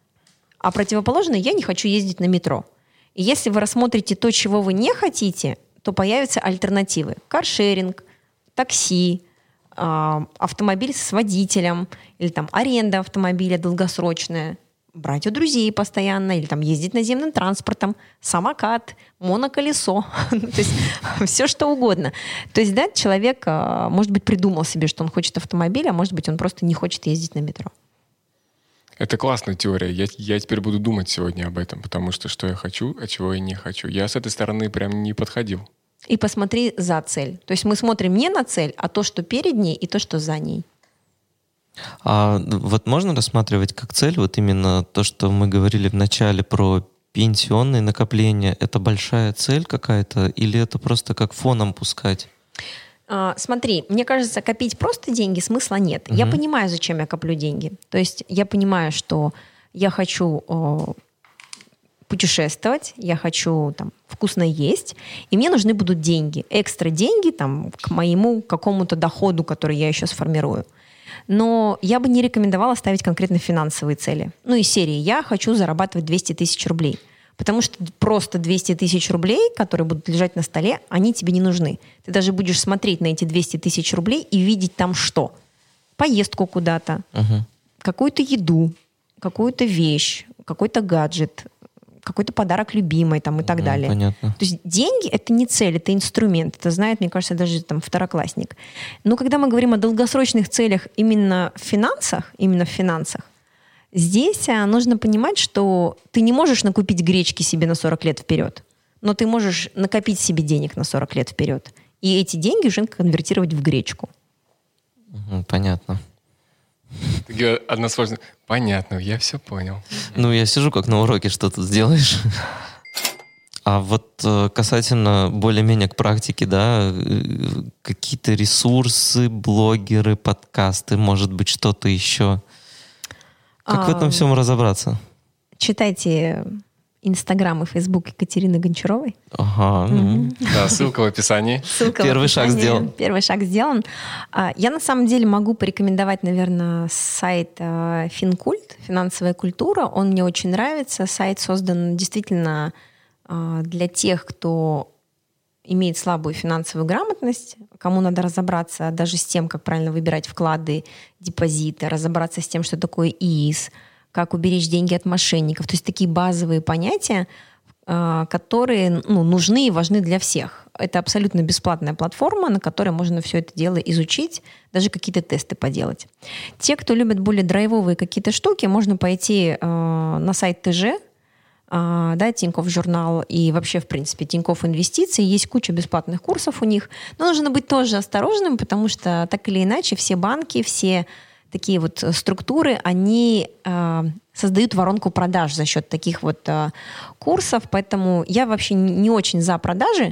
а противоположно я не хочу ездить на метро. И если вы рассмотрите то, чего вы не хотите, то появятся альтернативы. Каршеринг, такси, автомобиль с водителем или там аренда автомобиля долгосрочная. брать у друзей постоянно, или там ездить наземным транспортом, самокат, моноколесо, то есть все что угодно. То есть, да, человек, может быть, придумал себе, что он хочет автомобиль, а может быть, он просто не хочет ездить на метро. Это классная теория. Я теперь буду думать сегодня об этом, потому что я хочу, а чего я не хочу. Я с этой стороны прям не подходил. И посмотри за цель. То есть мы смотрим не на цель, а то, что перед ней, и то, что за ней. А вот можно рассматривать как цель вот именно то, что мы говорили в начале про пенсионные накопления? Это большая цель какая-то или это просто как фоном пускать? Смотри, мне кажется, копить просто деньги смысла нет. Я понимаю, зачем я коплю деньги. То есть я понимаю, что я хочу путешествовать, я хочу там вкусно есть, и мне нужны будут деньги, экстра деньги там к моему какому-то доходу, который я еще сформирую. Но я бы не рекомендовала ставить конкретно финансовые цели. Ну, из серии «я хочу зарабатывать 200 тысяч рублей». Потому что просто 200 тысяч рублей, которые будут лежать на столе, они тебе не нужны. Ты даже будешь смотреть на эти 200 тысяч рублей и видеть там что? Поездку куда-то, какую-то еду, какую-то вещь, какой-то гаджет, какой-то подарок любимой там, и так далее. Понятно. То есть деньги — это не цель, это инструмент. Это знает, мне кажется, даже там второклассник. Но когда мы говорим о долгосрочных целях именно в финансах, здесь нужно понимать, что ты не можешь накупить гречки себе на 40 лет вперед, но ты можешь накопить себе денег на 40 лет вперед. И эти деньги уже конвертировать в гречку. Понятно. Односложно. Понятно, я все понял. Ну, я сижу как на уроке, что тут сделаешь. А вот касательно более-менее к практике, да, какие-то ресурсы, блогеры, подкасты, может быть, что-то еще. Как в этом всем разобраться? Читайте Инстаграм и Фейсбук Екатерины Гончаровой. Ага. Да, ссылка в описании. Первый шаг сделан. Первый шаг сделан. Я на самом деле могу порекомендовать, наверное, сайт Финкульт, финансовая культура. Он мне очень нравится. Сайт создан действительно для тех, кто имеет слабую финансовую грамотность, кому надо разобраться даже с тем, как правильно выбирать вклады, депозиты, разобраться с тем, что такое ИИС, как уберечь деньги от мошенников. То есть такие базовые понятия, которые нужны и важны для всех. Это абсолютно бесплатная платформа, на которой можно все это дело изучить, даже какие-то тесты поделать. Те, кто любит более драйвовые какие-то штуки, можно пойти на сайт ТЖ, да, Тинькофф журнал и вообще, в принципе, Тинькофф инвестиции. Есть куча бесплатных курсов у них. Но нужно быть тоже осторожным, потому что так или иначе все банки, все такие вот структуры, они создают воронку продаж за счет таких вот курсов. Поэтому я вообще не очень за продажи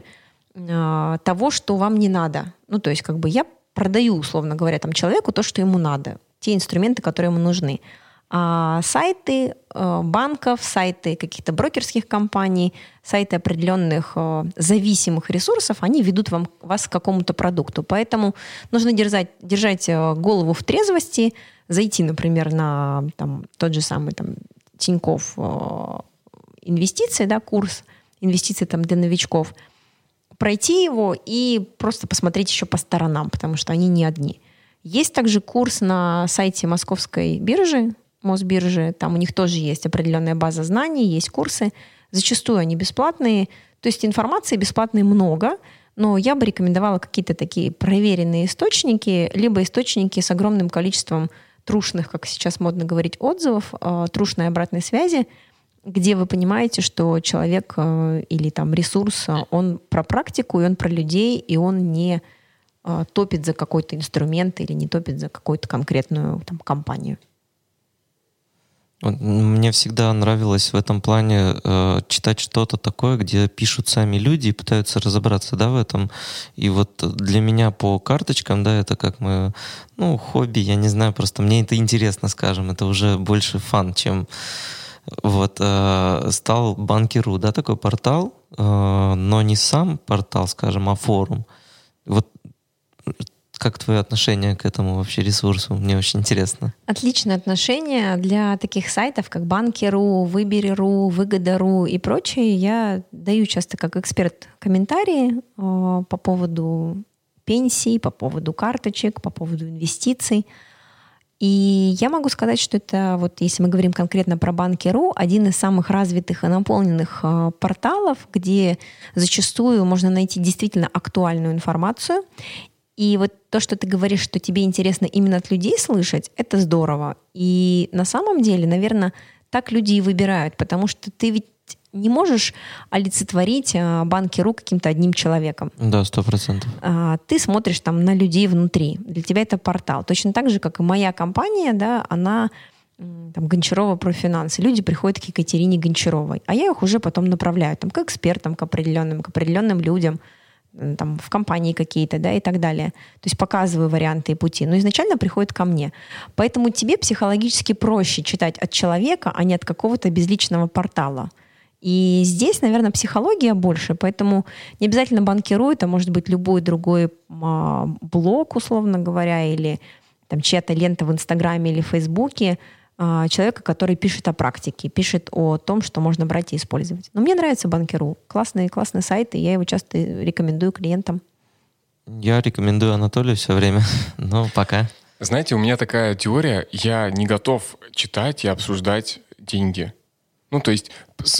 того, что вам не надо. Ну, то есть как бы я продаю, условно говоря, там, человеку то, что ему надо, те инструменты, которые ему нужны. А сайты банков, сайты каких-то брокерских компаний, сайты определенных зависимых ресурсов, они ведут вас к какому-то продукту. Поэтому нужно держать голову в трезвости, зайти, например, на тот же самый Тинькофф инвестиции, да, курс инвестиций для новичков, пройти его и просто посмотреть еще по сторонам, потому что они не одни. Есть также курс на сайте Московской биржи, Мосбиржи, там у них тоже есть определенная база знаний, есть курсы. Зачастую они бесплатные. То есть информации бесплатной много, но я бы рекомендовала какие-то такие проверенные источники, либо источники с огромным количеством трушных, как сейчас модно говорить, отзывов, трушной обратной связи, где вы понимаете, что человек или ресурс, он про практику, и он про людей, и он не топит за какой-то инструмент или не топит за какую-то конкретную компанию. Мне всегда нравилось в этом плане читать что-то такое, где пишут сами люди и пытаются разобраться, да, в этом. И вот для меня по карточкам, да, это как мое, хобби, я не знаю, просто мне это интересно, скажем, это уже больше фан, чем стал Банки.ру, да, такой портал, но не сам портал, скажем, а форум. Вот как твое отношение к этому вообще ресурсу? Мне очень интересно. Отличное отношение для таких сайтов, как Банки.ру, Выбери.ру, Выгода.ру и прочее. Я даю часто как эксперт комментарии по поводу пенсий, по поводу карточек, по поводу инвестиций. И я могу сказать, что это, вот если мы говорим конкретно про Банки.ру, один из самых развитых и наполненных порталов, где зачастую можно найти действительно актуальную информацию. И вот то, что ты говоришь, что тебе интересно именно от людей слышать, это здорово. И на самом деле, наверное, так люди и выбирают, потому что ты ведь не можешь олицетворить Банки.ру каким-то одним человеком. Да, 100%. Ты смотришь там на людей внутри. Для тебя это портал. Точно так же, как и моя компания, да, она там, Гончарова Профинанс. Люди приходят к Екатерине Гончаровой, а я их уже потом направляю там, к экспертам, к определенным людям, там, в компании какие-то, да, и так далее. То есть показываю варианты и пути. Но изначально приходит ко мне. Поэтому тебе психологически проще читать от человека, а не от какого-то безличного портала. И здесь, наверное, психология больше, поэтому не обязательно Банки.ру, это может быть любой другой блог, условно говоря, или там чья-то лента в Инстаграме или Фейсбуке, человека, который пишет о практике, пишет о том, что можно брать и использовать. Но мне нравится Банки.ру. Классный сайт, и я его часто рекомендую клиентам. Я рекомендую Анатолию все время, но пока. Знаете, у меня такая теория, я не готов читать и обсуждать деньги. Ну, то есть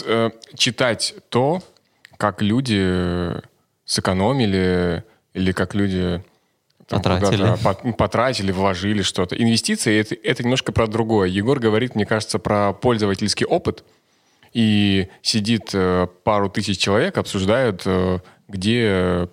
читать то, как люди сэкономили или как люди там, потратили, вложили что-то. Инвестиции — это немножко про другое. Егор говорит, мне кажется, про пользовательский опыт. И сидит пару тысяч человек, обсуждают, где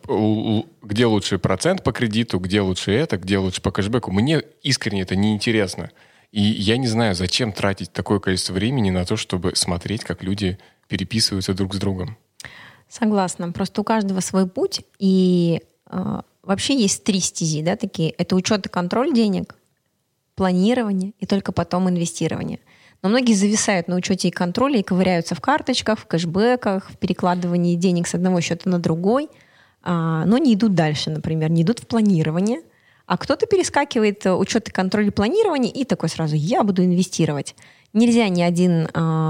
лучше процент по кредиту, где лучше это, где лучше по кэшбэку. Мне искренне это неинтересно. И я не знаю, зачем тратить такое количество времени на то, чтобы смотреть, как люди переписываются друг с другом. Согласна. Просто у каждого свой путь. И вообще есть 3 стези, да, такие. Это учет и контроль денег, планирование и только потом инвестирование. Но многие зависают на учете и контроле и ковыряются в карточках, в кэшбэках, в перекладывании денег с одного счета на другой, но не идут дальше, например, не идут в планирование. А кто-то перескакивает учет и контроль и планирование и такой сразу «я буду инвестировать». Нельзя ни один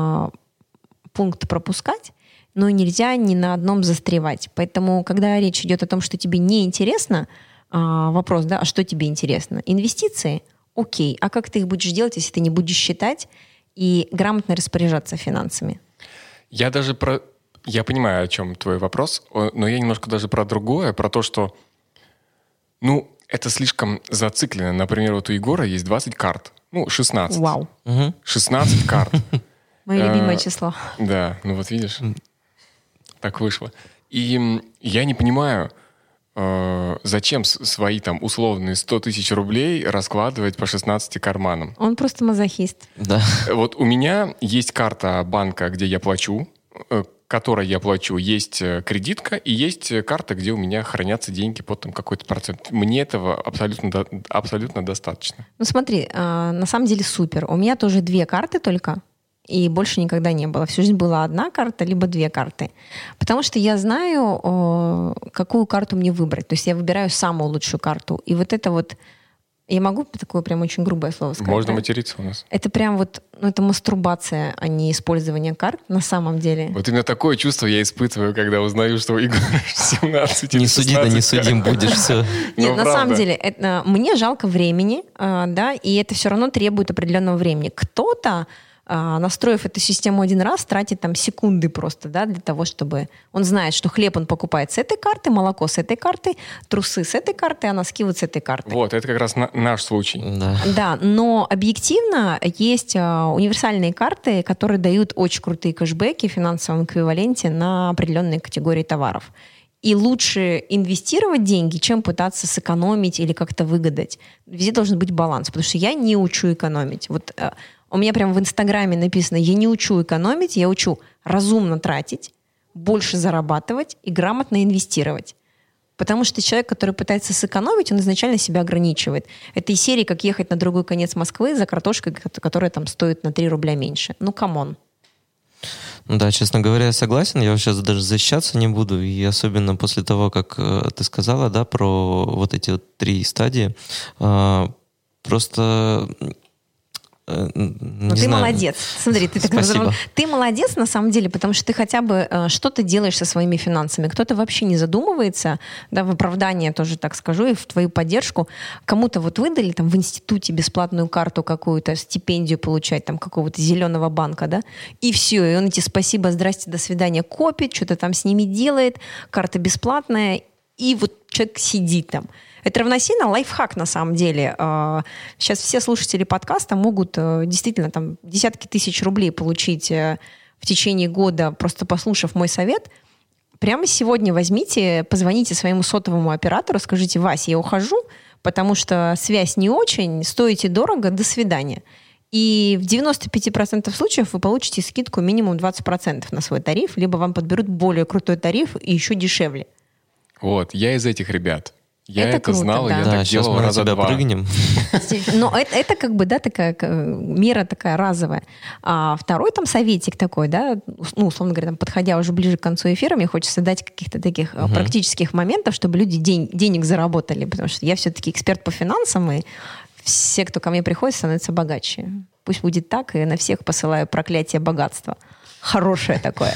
пункт пропускать, но и нельзя ни на одном застревать. Поэтому, когда речь идет о том, что тебе не интересно, вопрос, да, а что тебе интересно? Инвестиции? Окей. А как ты их будешь делать, если ты не будешь считать и грамотно распоряжаться финансами? Я понимаю, о чем твой вопрос, но я немножко даже про другое, про то, что это слишком зациклено. Например, вот у Егора есть 20 карт. 16. Вау. 16 карт. Мое любимое число. Да, вот видишь, так вышло. И я не понимаю, зачем свои там условные 100 тысяч рублей раскладывать по 16 карманам. Он просто мазохист. Да. Вот у меня есть карта банка, где я плачу, которой я плачу, есть кредитка и есть карта, где у меня хранятся деньги под там какой-то процент. Мне этого абсолютно достаточно. Смотри, на самом деле супер. У меня тоже 2 карты только, и больше никогда не было. Всю жизнь была 1 карта, либо 2 карты. Потому что я знаю, какую карту мне выбрать. То есть я выбираю самую лучшую карту. И вот это вот... Я могу такое прям очень грубое слово сказать? Можно материться у нас. Это прям это мастурбация, а не использование карт на самом деле. Вот именно такое чувство я испытываю, когда узнаю, что у Игоря 17 или 16. Не суди, да не судим будешь, все. Нет, на самом деле, мне жалко времени, да, и это все равно требует определенного времени. Кто-то, настроив эту систему 1 раз, тратит там секунды просто, да, для того, чтобы... Он знает, что хлеб он покупает с этой карты, молоко с этой карты, трусы с этой карты, а носки вот с этой карты. Вот, это как раз наш случай. Да, но объективно есть универсальные карты, которые дают очень крутые кэшбэки в финансовом эквиваленте на определенные категории товаров. И лучше инвестировать деньги, чем пытаться сэкономить или как-то выгадать. Везде должен быть баланс, потому что я не учу экономить. Вот у меня прямо в Инстаграме написано: я не учу экономить, я учу разумно тратить, больше зарабатывать и грамотно инвестировать. Потому что человек, который пытается сэкономить, он изначально себя ограничивает. Это из серии «Как ехать на другой конец Москвы за картошкой, которая там стоит на 3 рубля меньше». Камон. Да, честно говоря, я согласен. Я сейчас даже защищаться не буду. И особенно после того, как ты сказала, да, про вот эти 3 стадии. Просто Ну, ты молодец. Смотри, ты молодец на самом деле, потому что ты хотя бы что-то делаешь со своими финансами. Кто-то вообще не задумывается, да, в оправдание тоже так скажу, и в твою поддержку. Кому-то вот выдали там в институте бесплатную карту какую-то, стипендию получать там какого-то зеленого банка, да, и все, и он эти спасибо, здрасте, до свидания копит, что-то там с ними делает, карта бесплатная, и вот человек сидит там. Это равносильно лайфхак на самом деле. Сейчас все слушатели подкаста могут действительно там десятки тысяч рублей получить в течение года, просто послушав мой совет. Прямо сегодня возьмите, позвоните своему сотовому оператору, скажите: Вась, я ухожу, потому что связь не очень, стоите дорого, до свидания. И в 95% случаев вы получите скидку минимум 20% на свой тариф, либо вам подберут более крутой тариф и еще дешевле. Вот, я из этих ребят. Я это круто, знал, да. я так делал раза два. Прыгнем. Но это как бы, да, такая мера такая разовая. А второй там советик такой, да, ну, условно говоря, там, подходя уже ближе к концу эфира, мне хочется дать каких-то таких практических моментов, чтобы люди денег заработали, потому что я все-таки эксперт по финансам, и все, кто ко мне приходит, становятся богаче. Пусть будет так, и на всех посылаю проклятие богатства. Хорошее такое.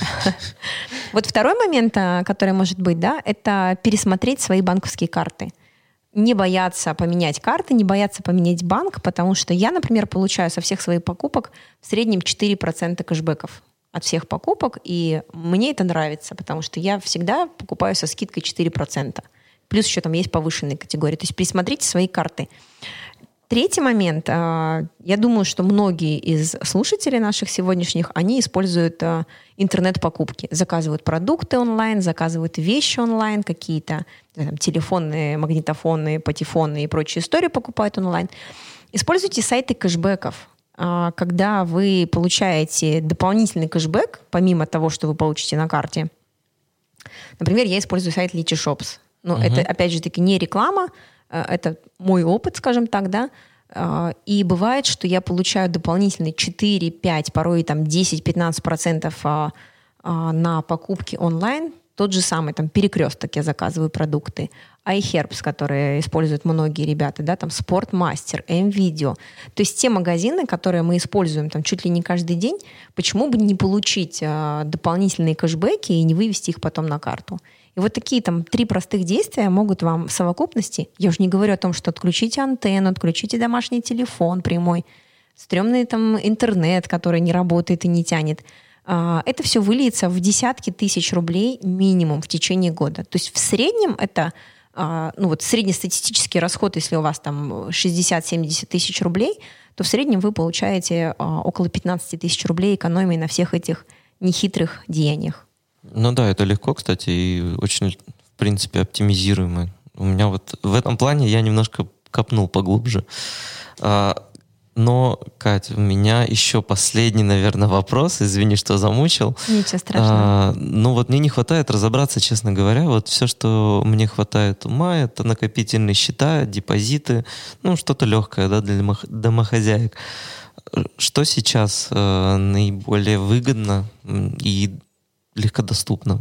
Вот второй момент, который может быть, да, это пересмотреть свои банковские карты. Не бояться поменять карты, не бояться поменять банк, потому что я, например, получаю со всех своих покупок в среднем 4% кэшбэков от всех покупок, и мне это нравится, потому что я всегда покупаю со скидкой 4%. Плюс еще там есть повышенные категории. То есть пересмотрите свои карты. Третий момент. Я думаю, что многие из слушателей наших сегодняшних, они используют интернет-покупки. Заказывают продукты онлайн, заказывают вещи онлайн, какие-то там, телефонные, магнитофонные, патефонные и прочие истории покупают онлайн. Используйте сайты кэшбэков. Когда вы получаете дополнительный кэшбэк, помимо того, что вы получите на карте. Например, я использую сайт Letyshops. Но это, опять же таки, не реклама, это мой опыт, скажем так, да, и бывает, что я получаю дополнительные 4, 5, порой там 10-15% на покупки онлайн. Тот же самый, там, Перекресток, я заказываю продукты, iHerbs, которые используют многие ребята, да, там, Спортмастер, М-Видео. То есть те магазины, которые мы используем там чуть ли не каждый день, почему бы не получить дополнительные кэшбэки и не вывести их потом на карту? И вот такие там 3 простых действия могут вам в совокупности, я уже не говорю о том, что отключите антенну, отключите домашний телефон прямой, стрёмный там интернет, который не работает и не тянет. Это все выльется в десятки тысяч рублей минимум в течение года. То есть в среднем это, ну вот среднестатистический расход, если у вас там 60-70 тысяч рублей, то в среднем вы получаете около 15 тысяч рублей экономии на всех этих нехитрых деяниях. Ну да, это легко, кстати, и очень, в принципе, оптимизируемо. У меня вот в этом плане я немножко копнул поглубже. Но, Кать, у меня еще последний, наверное, вопрос. Извини, что замучил. Ничего страшного. Ну вот мне не хватает разобраться, честно говоря. Вот все, что мне хватает ума, это накопительные счета, депозиты, ну что-то легкое, да, для домохозяек. Что сейчас наиболее выгодно и легкодоступно?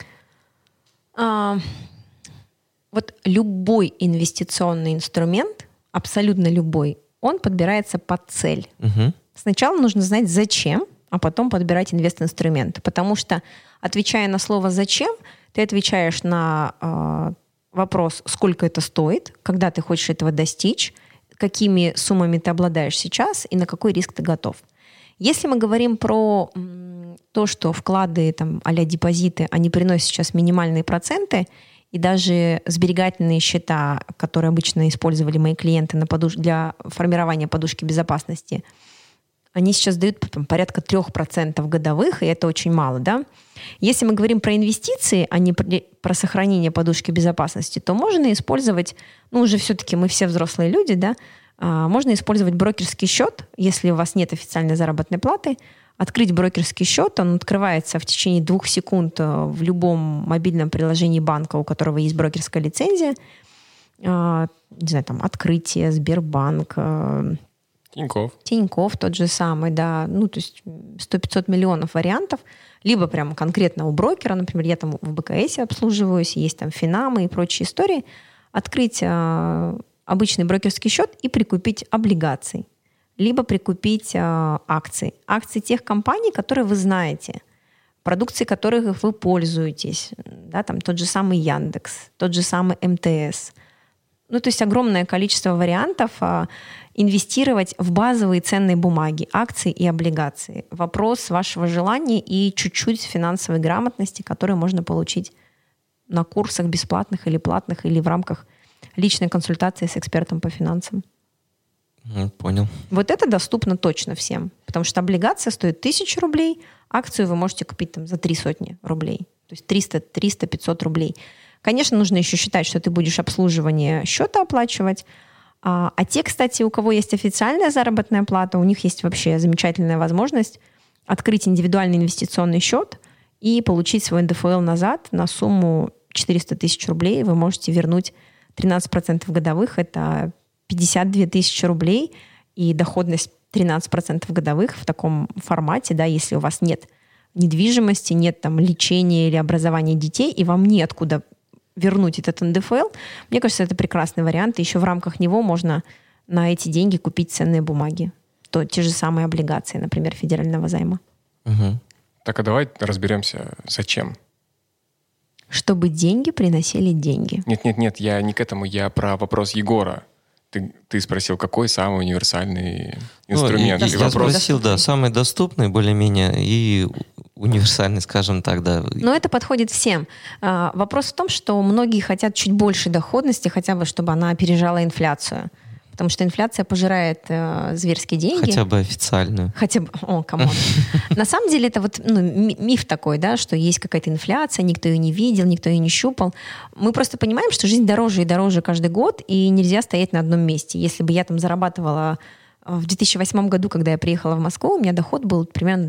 Вот любой инвестиционный инструмент, абсолютно любой, он подбирается под цель. Сначала нужно знать, зачем, а потом подбирать инвестинструменты. Потому что, отвечая на слово «зачем», ты отвечаешь на вопрос, сколько это стоит, когда ты хочешь этого достичь, какими суммами ты обладаешь сейчас и на какой риск ты готов. Если мы говорим про то, что вклады там, а-ля депозиты, они приносят сейчас минимальные проценты, и даже сберегательные счета, которые обычно использовали мои клиенты для формирования подушки безопасности, они сейчас дают там, порядка 3% годовых, и это очень мало. Да? Если мы говорим про инвестиции, а не про сохранение подушки безопасности, то можно использовать, ну уже все-таки мы все взрослые люди, да, можно использовать брокерский счет, если у вас нет официальной заработной платы, открыть брокерский счет, он открывается в течение 2 секунд в любом мобильном приложении банка, у которого есть брокерская лицензия. Не знаю, там, Открытие, Сбербанк, Тинькофф тот же самый, да. Ну, то есть 100-500 миллионов вариантов. Либо прямо конкретно у брокера, например, я там в БКС обслуживаюсь, есть там Финамы и прочие истории. Открыть обычный брокерский счет и прикупить облигаций. либо прикупить акции. Акции тех компаний, которые вы знаете, продукции которых вы пользуетесь. Да, там тот же самый Яндекс, тот же самый МТС. Ну, то есть огромное количество вариантов инвестировать в базовые ценные бумаги, акции и облигации. Вопрос вашего желания и чуть-чуть финансовой грамотности, которую можно получить на курсах бесплатных или платных, или в рамках личной консультации с экспертом по финансам. Понял. Вот это доступно точно всем, потому что облигация стоит 1000 рублей, акцию вы можете купить там за 300 рублей, то есть 300-500 рублей. Конечно, нужно еще считать, что ты будешь обслуживание счета оплачивать. А те, кстати, у кого есть официальная заработная плата, у них есть вообще замечательная возможность открыть индивидуальный инвестиционный счет и получить свой НДФЛ назад на сумму 400 тысяч рублей. Вы можете вернуть 13% годовых, это 52 тысячи рублей, и доходность 13% годовых в таком формате, да, если у вас нет недвижимости, нет там лечения или образования детей, и вам неоткуда вернуть этот НДФЛ, мне кажется, это прекрасный вариант. И еще в рамках него можно на эти деньги купить ценные бумаги. Те же самые облигации, например, федерального займа. Угу. Так, а давай разберемся, зачем? Чтобы деньги приносили деньги. Нет, я не к этому, я про вопрос Егора. Ты спросил, какой самый универсальный инструмент? Я спросил, да, самый доступный более-менее и универсальный, скажем так, да. Но это подходит всем. Вопрос в том, что многие хотят чуть больше доходности, хотя бы, чтобы она опережала инфляцию. Потому что инфляция пожирает зверские деньги. Хотя бы официальную. Хотя бы, камон. На самом деле это вот миф такой, да, что есть какая-то инфляция, никто ее не видел, никто ее не щупал. Мы просто понимаем, что жизнь дороже и дороже каждый год, и нельзя стоять на одном месте. Если бы я там зарабатывала в 2008 году, когда я приехала в Москву, у меня доход был примерно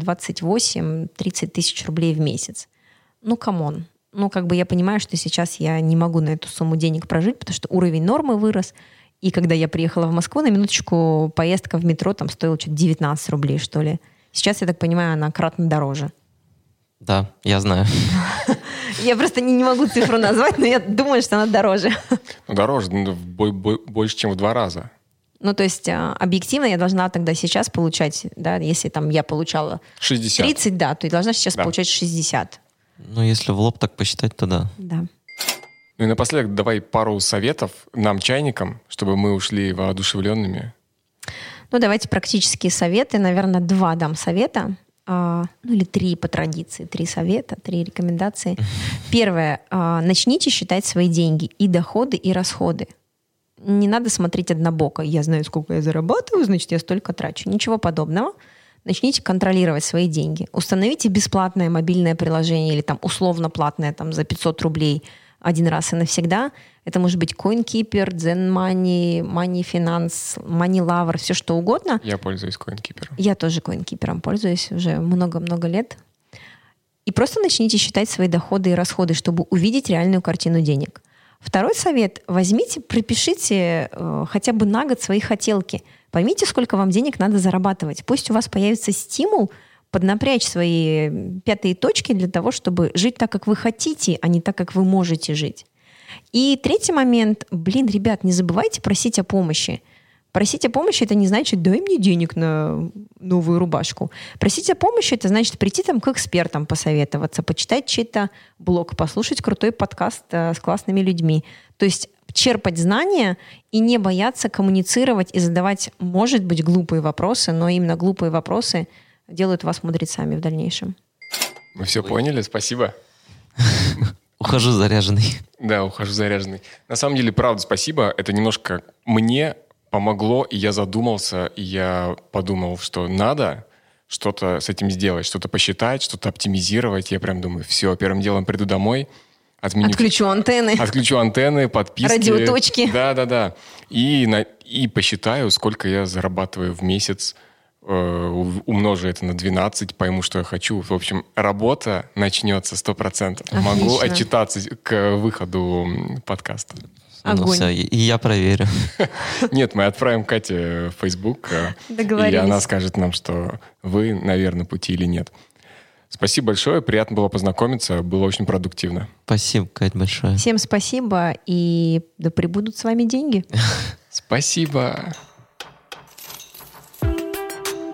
28-30 тысяч рублей в месяц. Ну, камон. Ну, как бы я понимаю, что сейчас я не могу на эту сумму денег прожить, потому что уровень нормы вырос. И когда я приехала в Москву, на минуточку, поездка в метро там стоила что-то 19 рублей, что ли. Сейчас, я так понимаю, она кратно дороже. Да, я знаю. Я просто не могу цифру назвать, но я думаю, что она дороже. Ну, дороже, больше, чем в 2 раза. Ну, то есть объективно я должна тогда сейчас получать, да, если там я получала 60. 30, да, то я должна сейчас получать 60. Ну, если в лоб так посчитать, то да. Да. Ну и напоследок давай пару советов нам, чайникам, чтобы мы ушли воодушевленными. Ну, давайте практические советы. Наверное, 2 дам совета. Ну, или 3 по традиции. 3 совета, 3 рекомендации. Первое. Начните считать свои деньги. И доходы, и расходы. Не надо смотреть однобоко. Я знаю, сколько я зарабатываю, значит, я столько трачу. Ничего подобного. Начните контролировать свои деньги. Установите бесплатное мобильное приложение или там условно платное там, за 500 рублей один раз и навсегда. Это может быть CoinKeeper, ZenMoney, MoneyFinance, MoneyLover, все что угодно. Я пользуюсь CoinKeeper. Я тоже CoinKeeper пользуюсь уже много-много лет. И просто начните считать свои доходы и расходы, чтобы увидеть реальную картину денег. Второй совет. Возьмите, пропишите хотя бы на год свои хотелки. Поймите, сколько вам денег надо зарабатывать. Пусть у вас появится стимул поднапрячь свои 5 точки для того, чтобы жить так, как вы хотите, а не так, как вы можете жить. И третий момент. Ребят, не забывайте просить о помощи. Просить о помощи — это не значит «дай мне денег на новую рубашку». Просить о помощи — это значит прийти там к экспертам посоветоваться, почитать чей-то блог, послушать крутой подкаст с классными людьми. То есть черпать знания и не бояться коммуницировать и задавать, может быть, глупые вопросы, но именно глупые вопросы делают вас мудрецами в дальнейшем. Мы все поняли, спасибо. Ухожу заряженный. Да, ухожу заряженный. На самом деле, правда, спасибо. Это немножко мне помогло, и я задумался, и я подумал, что надо что-то с этим сделать, что-то посчитать, что-то оптимизировать. Я прям думаю, все, первым делом приду домой, Отключу антенны, подписки. Радиоточки. Да. И посчитаю, сколько я зарабатываю в месяц, умножу это на 12, пойму, что я хочу. В общем, работа начнется 100%. Отлично. Могу отчитаться к выходу подкаста. Огонь. Ну все, и я проверю. Нет, мы отправим Кате в Facebook, Договорились. и она скажет нам, что вы на верном пути или нет. Спасибо большое, приятно было познакомиться, было очень продуктивно. Спасибо, Кать, большое. Всем спасибо, и да пребудут с вами деньги. Спасибо.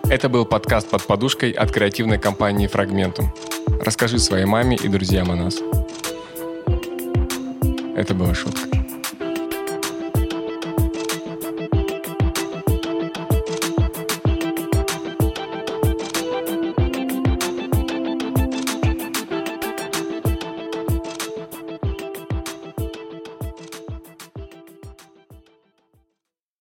Это был подкаст «Под подушкой» от креативной компании «Фрагментум». Расскажи своей маме и друзьям о нас. Это была шутка.